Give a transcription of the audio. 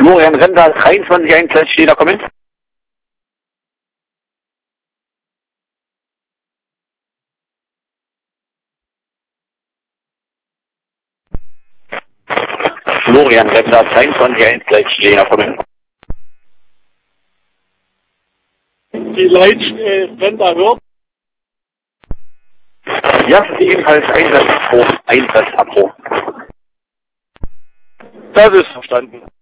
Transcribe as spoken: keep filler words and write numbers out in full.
Florian Render, dreiundzwanzig einunddreißig, steht da, komm hin. Florian Render, dreiundzwanzig einunddreißig, steht da, komm hin. Die Leute, wenn da hört. Ja, ebenfalls Einsatzabbruch, Einsatzabbruch. Das ist verstanden.